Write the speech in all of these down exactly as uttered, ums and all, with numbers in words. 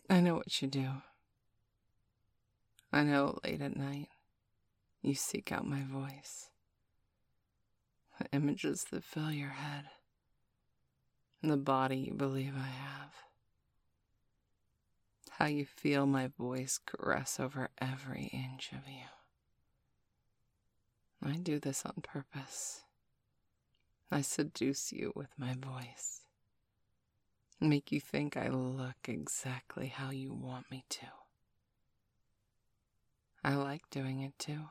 I know what you do. I know late at night you seek out my voice. The images that fill your head. And the body you believe I have. How you feel my voice caress over every inch of you. I do this on purpose. I seduce you with my voice. Make you think I look exactly how you want me to. I like doing it too.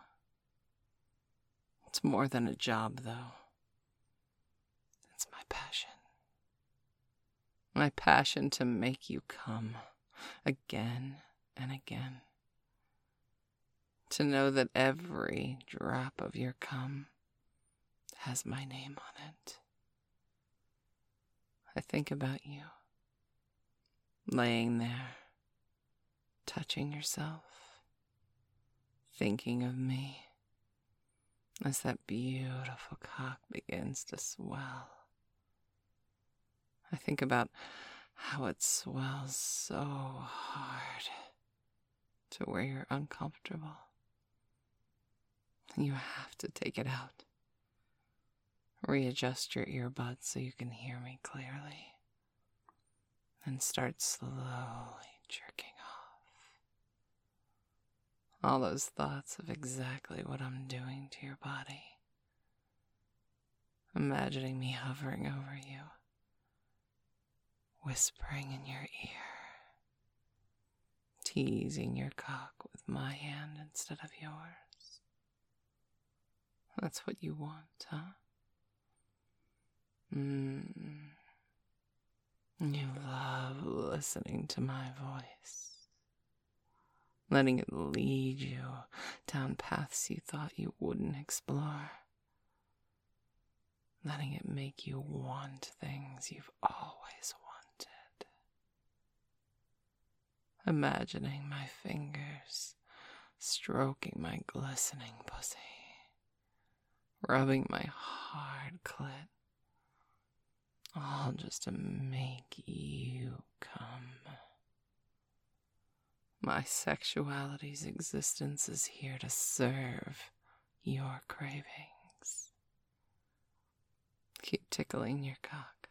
It's more than a job, though. It's my passion. My passion to make you come again and again. To know that every drop of your cum has my name on it. I think about you, laying there, touching yourself, thinking of me, as that beautiful cock begins to swell. I think about how it swells so hard to where you're uncomfortable. You have to take it out. Readjust your earbuds so you can hear me clearly. And start slowly jerking off. All those thoughts of exactly what I'm doing to your body. Imagining me hovering over you. Whispering in your ear. Teasing your cock with my hand instead of yours. That's what you want, huh? Mmm. You love listening to my voice. Letting it lead you down paths you thought you wouldn't explore. Letting it make you want things you've always wanted. Imagining my fingers stroking my glistening pussy. Rubbing my hard clit. All just to make you come. My sexuality's existence is here to serve your cravings. Keep tickling your cock.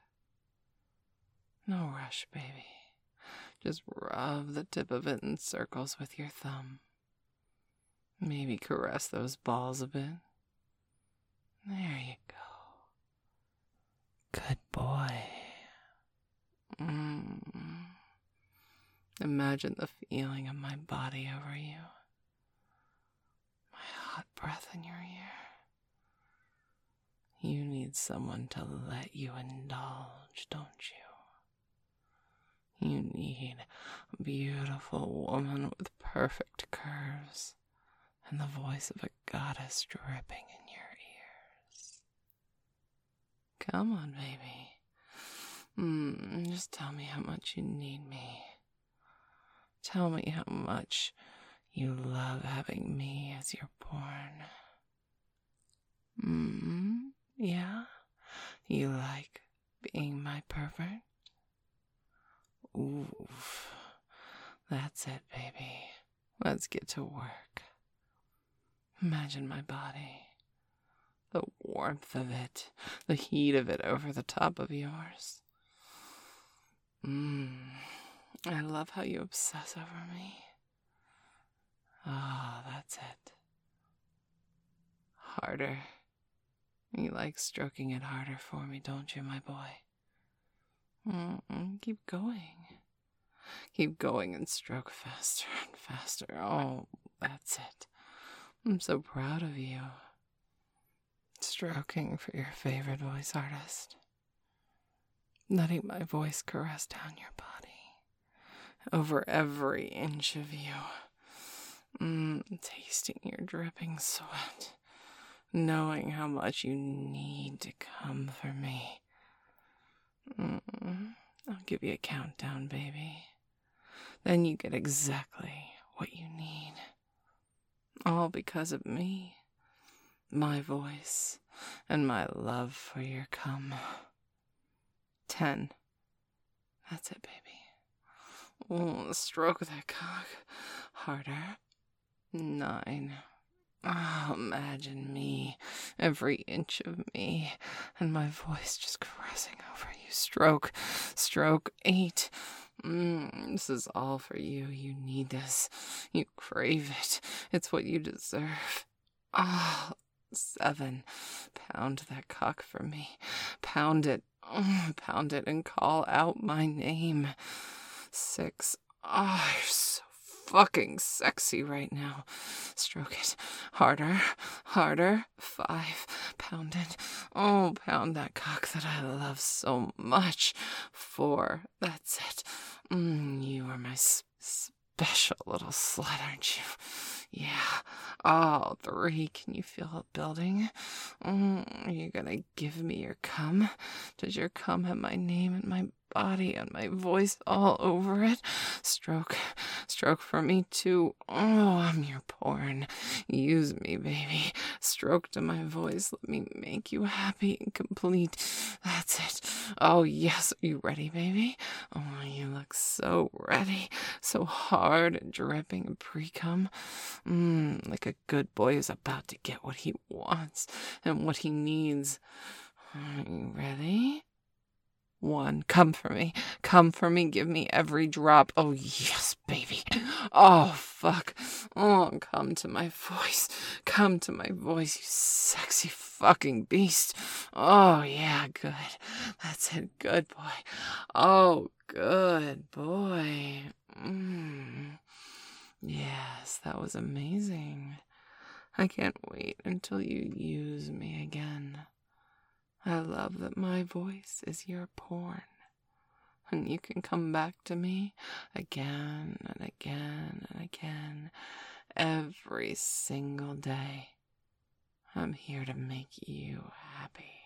No rush, baby. Just rub the tip of it in circles with your thumb. Maybe caress those balls a bit. There you go. Good boy. Mm. Imagine the feeling of my body over you. My hot breath in your ear. You need someone to let you indulge, don't you? You need a beautiful woman with perfect curves and the voice of a goddess dripping in your ears. Come on, baby. Mm, just tell me how much you need me. Tell me how much you love having me as your porn. Mm, yeah? You like being my pervert? Oof. That's it, baby. Let's get to work. Imagine my body. The warmth of it. The heat of it over the top of yours. Mmm. I love how you obsess over me. Ah, oh, that's it. Harder. You like stroking it harder for me, don't you, my boy? Mm-mm, keep going. Keep going and stroke faster and faster. Oh, that's it. I'm so proud of you. Stroking for your favorite voice artist. Letting my voice caress down your body. Over every inch of you. Mm, tasting your dripping sweat. Knowing how much you need to come for me. Mm, I'll give you a countdown, baby. Then you get exactly what you need. All because of me, my voice, and my love for your cum. Ten. That's it, baby. Oh, stroke that cock. Harder. Nine. Oh, imagine me, every inch of me, and my voice just caressing over you. Stroke, stroke, eight. Mm, this is all for you. You need this. You crave it. It's what you deserve. Ah, oh, seven. Pound that cock for me. Pound it. Mm, pound it and call out my name. Six. Ah, oh, you're so fucking sexy right now. Stroke it. Harder. Harder. Five. Pound it. Oh, pound that cock that I love so much. Four. That's it. Mm, you are my s- special little slut, aren't you? Yeah. Oh, three. Can you feel it building? Mm, are you gonna give me your cum? Does your cum have my name and my body and my voice all over it? Stroke. Stroke for me too. Oh, I'm your porn. Use me, baby. Stroke to my voice. Let me make you happy and complete. That's it. Oh, yes. Are you ready, baby? Oh, you look so ready. So hard and dripping and pre-cum. Mmm, like a good boy is about to get what he wants and what he needs. Are you ready? One, come for me. Come for me. Give me every drop. Oh, yes, baby. Oh, fuck. Oh, come to my voice. Come to my voice, you sexy fucking beast. Oh, yeah, good. That's it. Good boy. Oh, good boy. Mm. Yes, that was amazing. I can't wait until you use me again. I love that my voice is your porn, and you can come back to me again and again and again every single day. I'm here to make you happy.